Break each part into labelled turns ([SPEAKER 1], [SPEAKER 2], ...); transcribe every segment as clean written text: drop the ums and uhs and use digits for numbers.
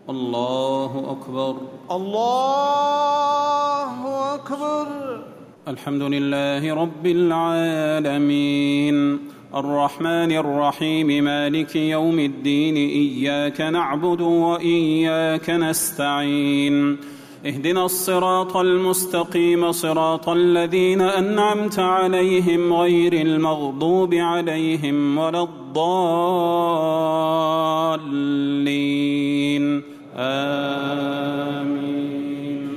[SPEAKER 1] الله أكبر.
[SPEAKER 2] الله أكبر.
[SPEAKER 1] الحمد لله رب العالمين الرحمن الرحيم مالك يوم الدين إياك نعبد وإياك نستعين اهدنا الصراط المستقيم صراط الذين أنعمت عليهم غير المغضوب عليهم ولا الضالين آمين.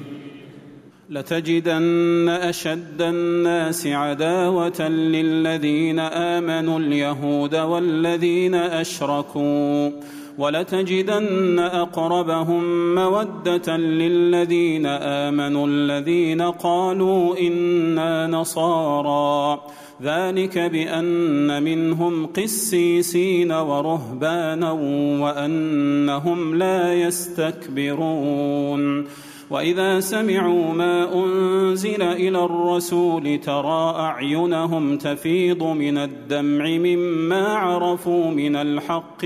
[SPEAKER 1] لتجدن أشد الناس عداوة للذين آمنوا اليهود والذين أشركوا ولتجدن أقربهم مودة للذين آمنوا الذين قالوا إنا نصارى ذلك بأن منهم قسيسين ورهبانا وأنهم لا يستكبرون وإذا سمعوا ما أنزل إلى الرسول ترى أعينهم تفيض من الدمع مما عرفوا من الحق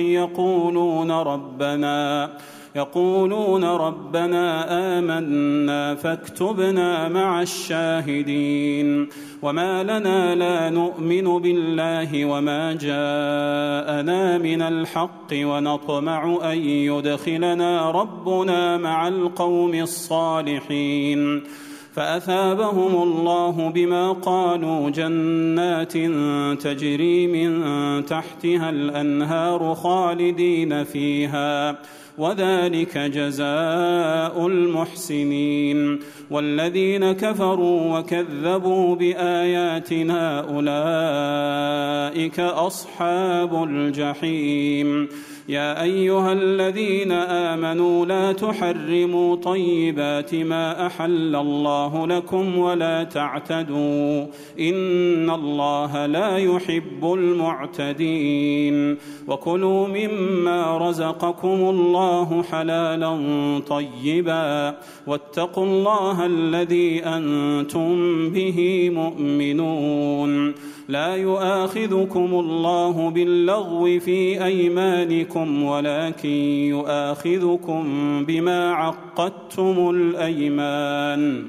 [SPEAKER 1] يقولون ربنا آمنا فاكتبنا مع الشاهدين وما لنا لا نؤمن بالله وما جاءنا من الحق ونطمع أن يدخلنا ربنا مع القوم الصالحين فأثابهم الله بما قالوا جنات تجري من تحتها الأنهار خالدين فيها وذلك جزاء المحسنين والذين كفروا وكذبوا بآياتنا أولئك أصحاب الجحيم. يا أيها الذين آمنوا لا تحرموا طيبات ما أحل الله لكم ولا تعتدوا إن الله لا يحب المعتدين وكلوا مما رزقكم الله حلالا طيبا واتقوا الله الذي أنتم به مؤمنون. لا يؤاخذكم الله باللغو في أيمانكم ولكن يؤاخذكم بما عقدتم الأيمان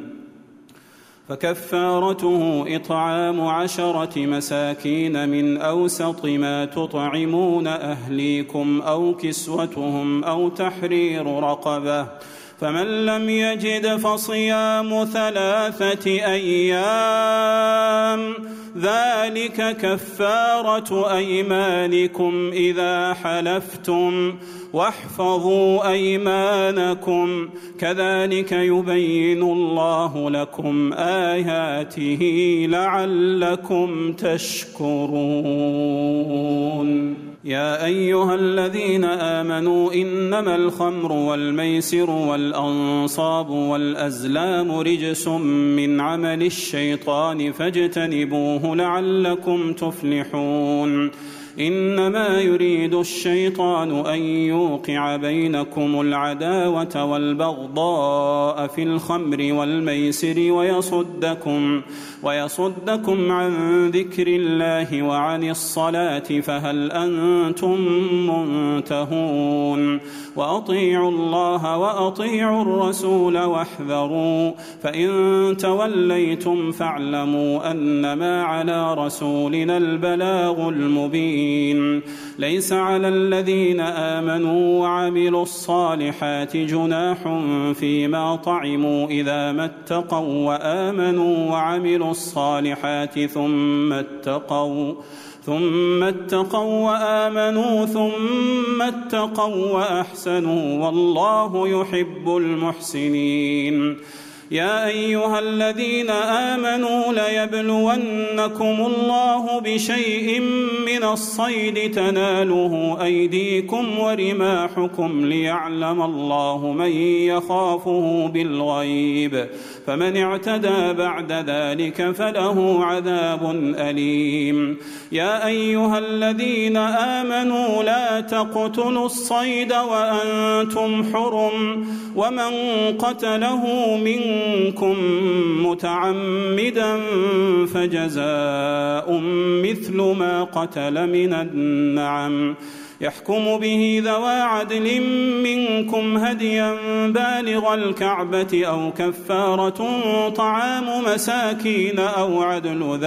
[SPEAKER 1] فكفارته إطعام 10 مساكين من أوسط ما تطعمون أهليكم أو كسوتهم أو تحرير رقبة فمن لم يجد فصيام 3 أيام ذلك كفارة أيمانكم إذا حلفتم واحفظوا أيمانكم كذلك يبين الله لكم آياته لعلكم تشكرون. يا أيها الذين آمنوا إنما الخمر والميسر والأنصاب والأزلام رجس من عمل الشيطان فاجتنبوه لعلكم تفلحون. إنما يريد الشيطان أن يوقع بينكم العداوة والبغضاء في الخمر والميسر ويصدكم عن ذكر الله وعن الصلاة فهل أنتم منتهون. وأطيعوا الله وأطيعوا الرسول واحذروا فإن توليتم فاعلموا أنما على رسولنا البلاغ المبين. ليس على الذين آمنوا وعملوا الصالحات جناح فيما طعموا إذا ما اتقوا وآمنوا وعملوا الصالحات ثم اتقوا وآمنوا ثم اتقوا وأحسنوا والله يحب المحسنين. يا أيها الذين آمنوا ليبلونكم الله بشيء من الصيد تناله أيديكم ورماحكم ليعلم الله من يخافه بالغيب فمن اعتدى بعد ذلك فله عذاب أليم. يا أيها الذين آمنوا لا تقتلوا الصيد وأنتم حرم ومن قتله منكم متعمدا فجزاء مثل ما قتل من النعم يحكم به ذوى عدل منكم هديا بالغ الكعبة أو كفارة طعام مساكين أو عدل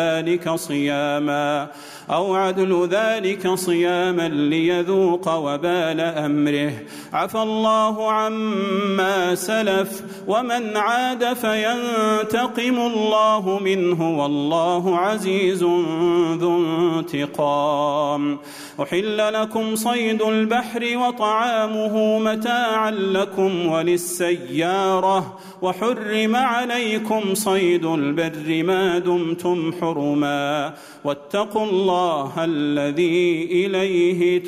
[SPEAKER 1] ذلك صياما ليذوق وبال أمره. عفى الله عما سلف ومن عاد فينتقم الله منه والله عزيز ذو انتقام. أحل لكم صيد البحر وطعامه متاعا لكم وللسيارة وحرم عليكم صيد البر ما دمتم حرما واتقوا الله الذي إليه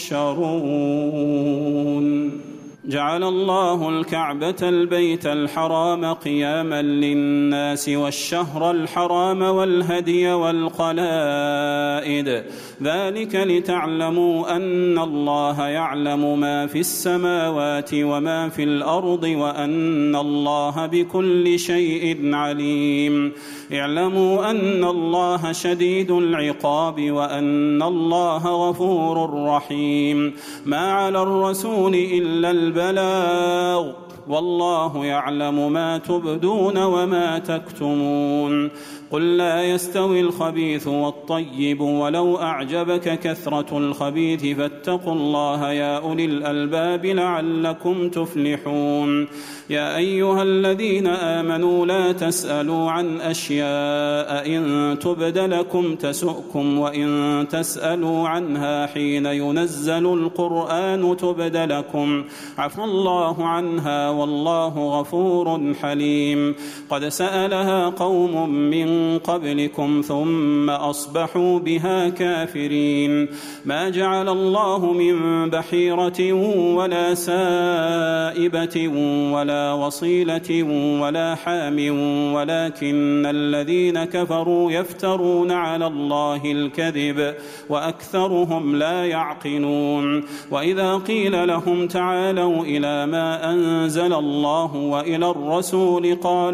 [SPEAKER 1] تحشرون. جعل الله الكعبة البيت الحرام قياما للناس والشهر الحرام والهدي والقلائد ذلك لتعلموا أن الله يعلم ما في السماوات وما في الأرض وأن الله بكل شيء عليم. اعلموا أن الله شديد العقاب وأن الله غفور رحيم. ما على الرسول إلا البلاغ والله يعلم ما تبدون وما تكتمون. قل لا يستوي الخبيث والطيب ولو أعجبك كثرة الخبيث فاتقوا الله يا أولي الألباب لعلكم تفلحون. يا أيها الذين آمنوا لا تسألوا عن أشياء إن تبد لكم تسؤكم وإن تسألوا عنها حين ينزل القرآن تبد لكم عفى الله عنها والله غفور حليم. قد سألها قوم من قبلكم ثم أصبحوا بها كافرين. ما جعل الله من بحيرة ولا سائبة ولا وصيلة ولا حام ولكن الذين كفروا يفترون على الله الكذب وأكثرهم لا يعقلون. وإذا قيل لهم تعالوا إلى ما أنزل الله وإلى الرسول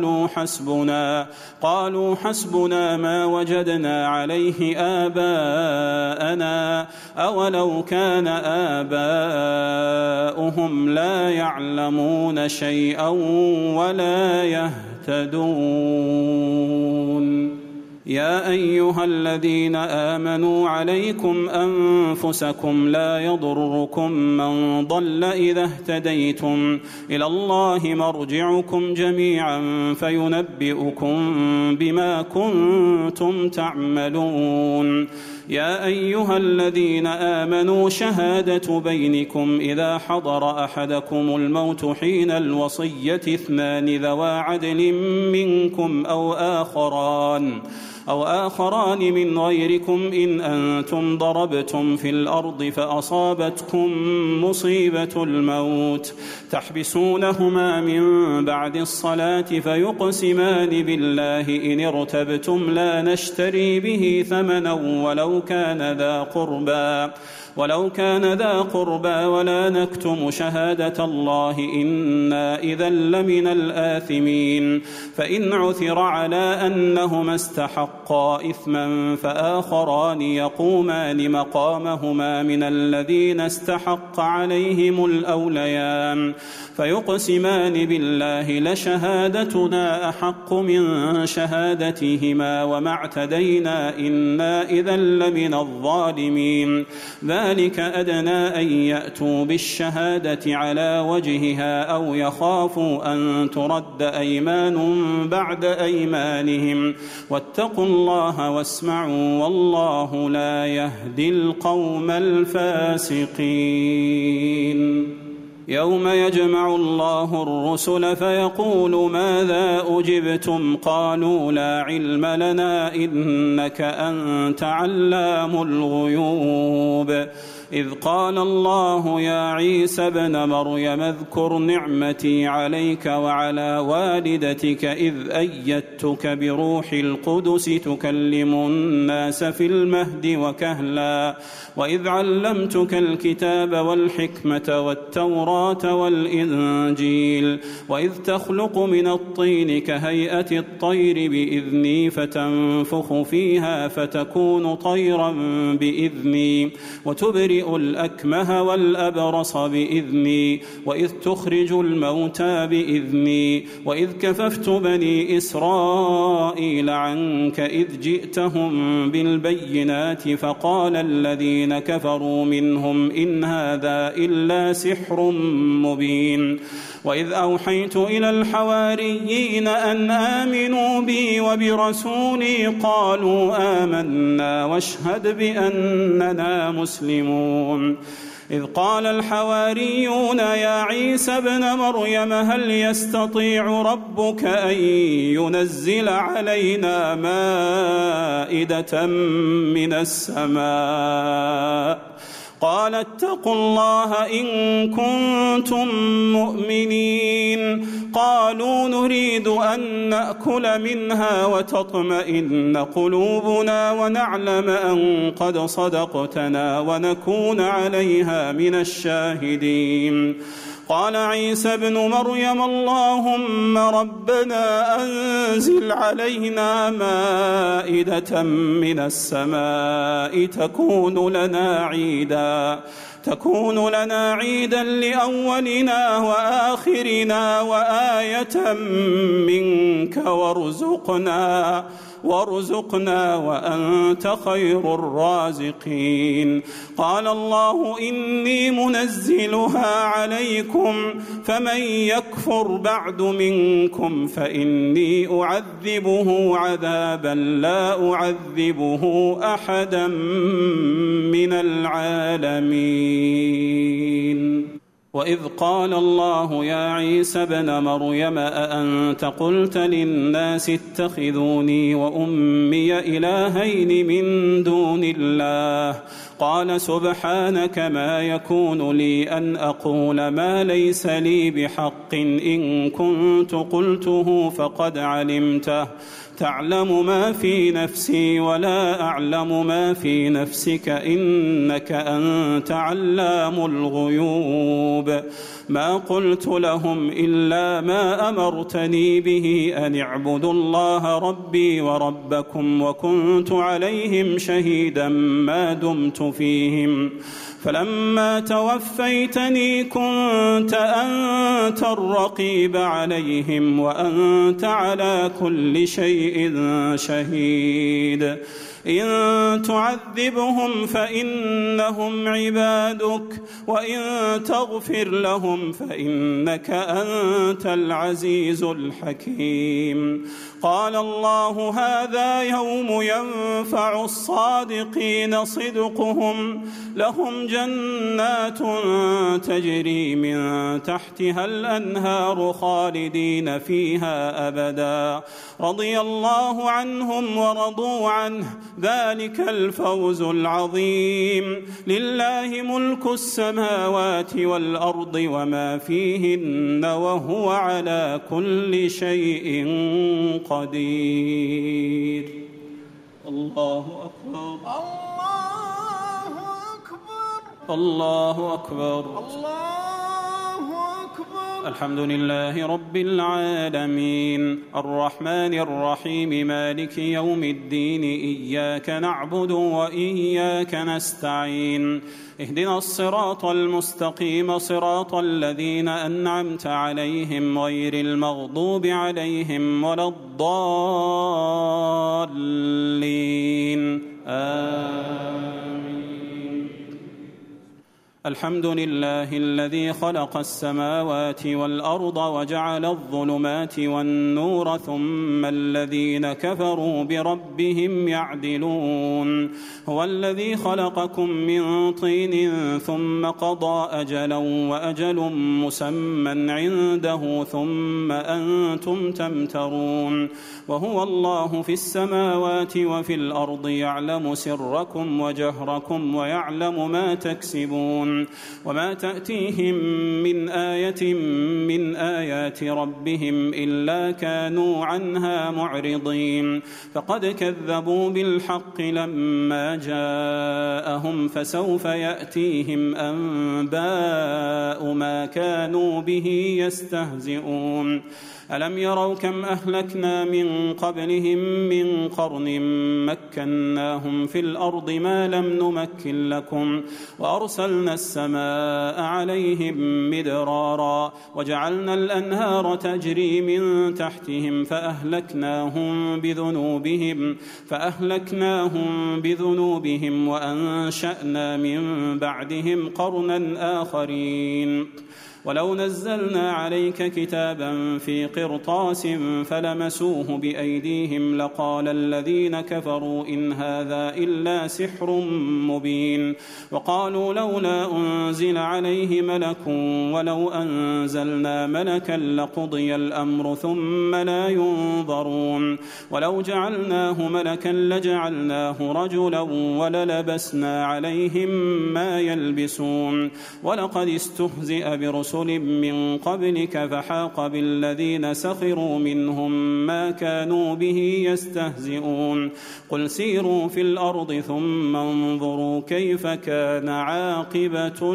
[SPEAKER 1] قالوا حسبنا ما وجدنا عليه آباءنا أولو كان آباؤهم لا يعلمون شيئا ولا يهتدون. يا أيها الذين آمنوا عليكم أنفسكم لا يضركم من ضل إذا اهتديتم إلى الله مرجعكم جميعا فينبئكم بما كنتم تعملون. يا أيها الذين آمنوا شهادة بينكم إذا حضر أحدكم الموت حين الوصية 2 ذوى عدل منكم أو آخران من غيركم إن أنتم ضربتم في الأرض فأصابتكم مصيبة الموت تحبسونهما من بعد الصلاة فيقسمان بالله إن ارتبتم لا نشتري به ثمنا ولو كان ذا قربى ولا نكتم شهادة الله إنا إذا لمن الآثمين. فإن عثر على أنهما استحقا إثما فآخران يقومان مقامهما من الذين استحق عليهم الأوليان فيقسمان بالله لشهادتنا أحق من شهادتهما وما اعتدينا إنا إذا لمن الظالمين. ذلك أدنى أن يأتوا بالشهادة على وجهها أو يخافوا أن ترد أيمان بعد أيمانهم واتقوا الله واسمعوا والله لا يهدي القوم الفاسقين. يوم يجمع الله الرسل فيقول ماذا أجبتم قالوا لا علم لنا إنك أنت علام الغيوب. إذ قال الله يا عيسى ابن مريم اذكر نعمتي عليك وعلى والدتك إذ أيدتك بروح القدس تكلم الناس في المهد وكهلا وإذ علمتك الكتاب والحكمة والتوراة التوراة والإنجيل. وإذ تخلق من الطين كهيئة الطير بإذني فتنفخ فيها فتكون طيرا بإذني وتبرئ الأكمه والأبرص بإذني وإذ تخرج الموتى بإذني وإذ كففت بني إسرائيل عنك إذ جئتهم بالبينات فقال الذين كفروا منهم إن هذا إلا سحر مبين. وإذ أوحيت إلى الحواريين أن آمنوا بي وبرسولي قالوا آمنا واشهد بأننا مسلمون. إذ قال الحواريون يا عيسى ابن مريم هل يستطيع ربك أن ينزل علينا مائدة من السماء؟ قال اتقوا الله إن كنتم مؤمنين. قالوا نريد أن نأكل منها وتطمئن قلوبنا ونعلم أن قد صدقتنا ونكون عليها من الشاهدين. قال عيسى ابن مريم اللهم ربنا أنزل علينا مائدة من السماء تكون لنا عيدا لأولنا وآخرنا وآية منك وارزقنا وأنت خير الرازقين. قال الله إني منزلها عليكم فمن يكفر بعد منكم فإني أعذبه عذابا لا أعذبه أحدا من العالمين. وإذ قال الله يا عيسى ابن مريم أأنت قلت للناس اتخذوني وأمي إلهين من دون الله؟ قال سبحانك ما يكون لي أن أقول ما ليس لي بحق إن كنت قلته فقد علمته تعلم ما في نفسي ولا أعلم ما في نفسك إنك أنت علام الغيوب. ما قلت لهم إلا ما أمرتني به أن اعبدوا الله ربي وربكم وكنت عليهم شهيدا ما دمت فيهم فلما توفيتني كنت أنت الرقيب عليهم وأنت على كل شيء شهيد. إن تعذبهم فإنهم عبادك وإن تغفر لهم فإنك أنت العزيز الحكيم. قال الله هذا يوم ينفع الصادقين صدقهم لهم جنات تجري من تحتها الأنهار خالدين فيها أبدا رضي الله عنهم ورضوا عنه ذلك الفوز العظيم. لله ملك السماوات والأرض وما فيهن وهو على كل شيء قدير. الله أكبر الله أكبر الحمد لله رب العالمين الرحمن الرحيم مالك يوم الدين إياك نعبد وإياك نستعين اهدنا الصراط المستقيم صراط الذين أنعمت عليهم غير المغضوب عليهم ولا الضالين آمين. الحمد لله الذي خلق السماوات والأرض وجعل الظلمات والنور ثم الذين كفروا بربهم يعدلون. هو الذي خلقكم من طين ثم قضى أجلا وأجل مسمى عنده ثم أنتم تمترون. وهو الله في السماوات وفي الأرض يعلم سركم وجهركم ويعلم ما تكسبون. يستهزئون وما تأتيهم من آية من آيات ربهم إلا كانوا عنها معرضين فقد كذبوا بالحق لما جاءهم فسوف يأتيهم أنباء ما كانوا به يستهزئون ألم يروا كم أهلكنا من قبلهم من قرن مكناهم في الأرض ما لم نمكن لكم وأرسلنا السماء عليهم مدرارا وجعلنا الأنهار تجري من تحتهم فأهلكناهم بذنوبهم وأنشأنا من بعدهم قرنا آخرين ولو نزلنا عليك كتابا في قرطاس فلمسوه بأيديهم لقال الذين كفروا إن هذا إلا سحر مبين وقالوا لولا أنزل عليه ملك ولو أنزلنا ملكا لقضي الأمر ثم لا ينظرون ولو جعلناه ملكا لجعلناه رجلا وللبسنا عليهم ما يلبسون ولقد استهزئ برسل من قبلك فحاق بالذين سخروا منهم ما كانوا به يستهزئون قل سيروا في الأرض ثم انظروا كيف كان عاقبة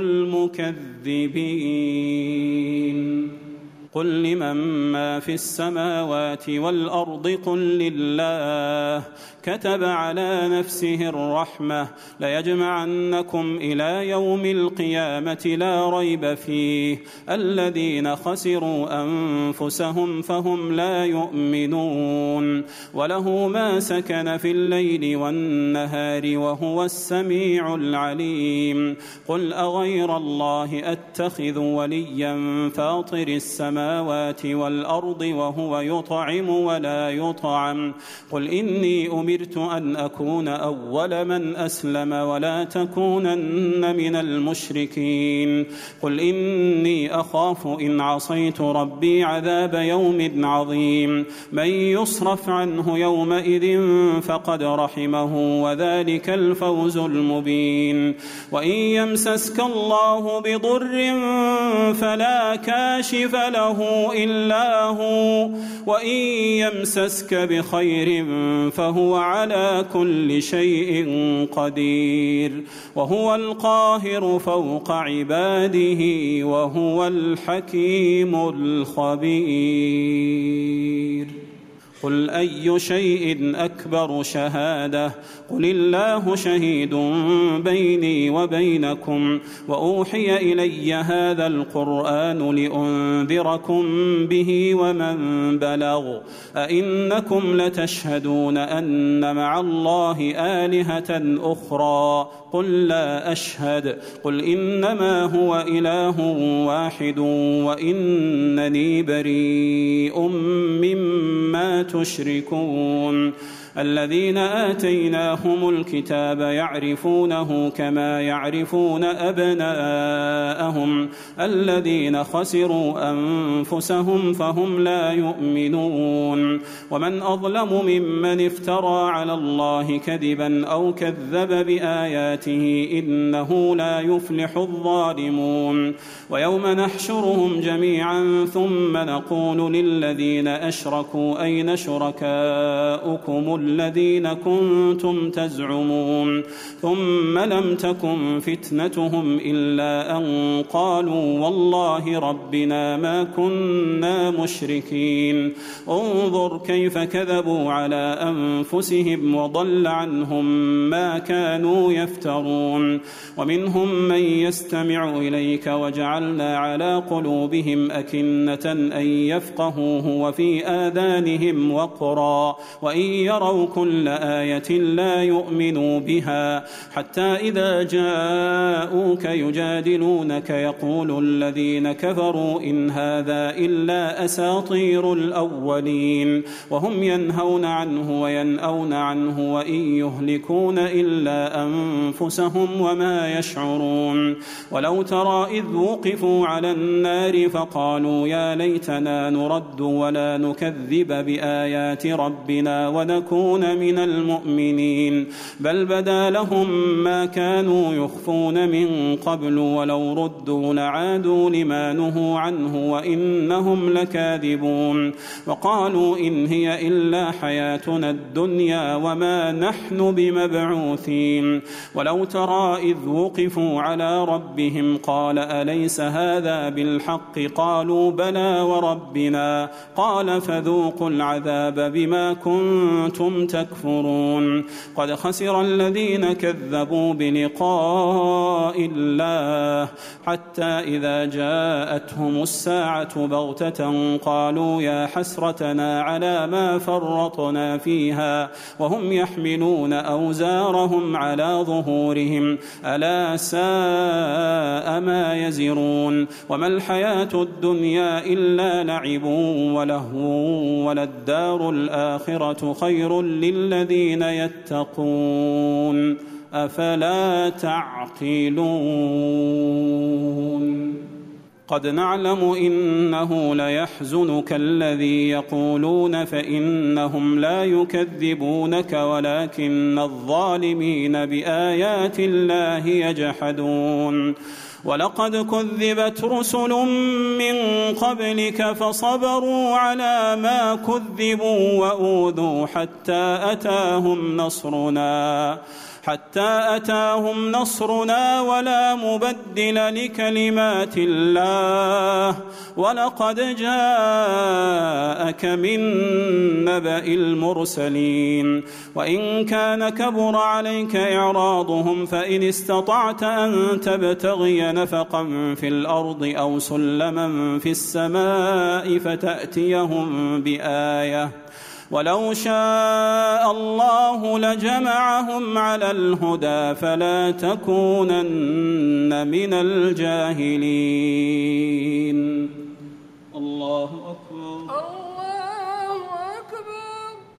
[SPEAKER 1] المكذبين قل لمن ما في السماوات والأرض قل لله كتب على نفسه الرحمة ليجمعنكم إلى يوم القيامة لا ريب فيه الذين خسروا أنفسهم فهم لا يؤمنون وله ما سكن في الليل والنهار وهو السميع العليم قل أغير الله أتخذ وليا فاطر السماوات والأرض وهو يطعم ولا يطعم قل إني أمرت أن أكون أول من أسلم ولا تكونن من المشركين قل إني أخاف إن عصيت ربي عذاب يوم عظيم من يصرف عنه يومئذ فقد رحمه وذلك الفوز المبين وإن يمسسك الله بضر فلا كاشف له إلا هو وإن يمسسك بخير فهو على كل شيء قدير وهو القاهر فوق عباده وهو الحكيم الخبير قل أي شيء أكبر شهادة قل الله شهيد بيني وبينكم وأوحي إلي هذا القرآن لأنذركم به ومن بلغ أئنكم لتشهدون أن مع الله آلهة أخرى قل لا أشهد قل إنما هو إله واحد وإنني بريء مما تشركون الذين آتيناهم الكتاب يعرفونه كما يعرفون أبناءهم الذين خسروا أنفسهم فهم لا يؤمنون ومن أظلم ممن افترى على الله كذبا أو كذب بآياته إنه لا يفلح الظالمون ويوم نحشرهم جميعا ثم نقول للذين أشركوا أين شركاؤكم الذين كنتم تزعمون ثم لم تكن فتنتهم إلا أن قالوا والله ربنا ما كنا مشركين انظر كيف كذبوا على أنفسهم وضل عنهم ما كانوا يفترون ومنهم من يستمع إليك وجعلنا على قلوبهم أكنة أن يفقهوه وفي آذانهم وقرا وإن يروا كل آية لا يؤمنوا بها حتى إذا جاءوك يجادلونك يقول الذين كفروا إن هذا إلا أساطير الأولين وهم ينهون عنه وينأون عنه وإن يهلكون إلا أنفسهم وما يشعرون ولو ترى إذ وقفوا على النار فقالوا يا ليتنا نرد ولا نكذب بآيات ربنا ونكون يكون من المؤمنين بل بدا لهم ما كانوا يخفون من قبل ولو ردوا لعادوا لما نهوا عنه وإنهم لكاذبون وقالوا إن هي إلا حياتنا الدنيا وما نحن بمبعوثين ولو ترى إذ وقفوا على ربهم قال أليس هذا بالحق قالوا بلى وربنا قال فذوقوا العذاب بما كنتم تكفرون قد خسر الذين كذبوا بلقاء الله حتى إذا جاءتهم الساعة بغتة قالوا يا حسرتنا على ما فرطنا فيها وهم يحملون أوزارهم على ظهورهم ألا ساء ما يزرون وما الحياة الدنيا إلا لعب ولهو وللدار الآخرة خير للذين يتقون أفلا تعقلون قد نعلم إنه ليحزنك الذي يقولون فإنهم لا يكذبونك ولكن الظالمين بآيات الله يجحدون ولقد كذبت رسل من قبلك فصبروا على ما كذبوا وأوذوا حتى أتاهم نصرنا ولا مبدل لكلمات الله ولقد جاءك من نبأ المرسلين وإن كان كبر عليك إعراضهم فإن استطعت أن تبتغي نفقا في الأرض أو سلما في السماء فتأتيهم بآية ولو شاء الله لجمعهم على الهدى فلا تكونن من الجاهلين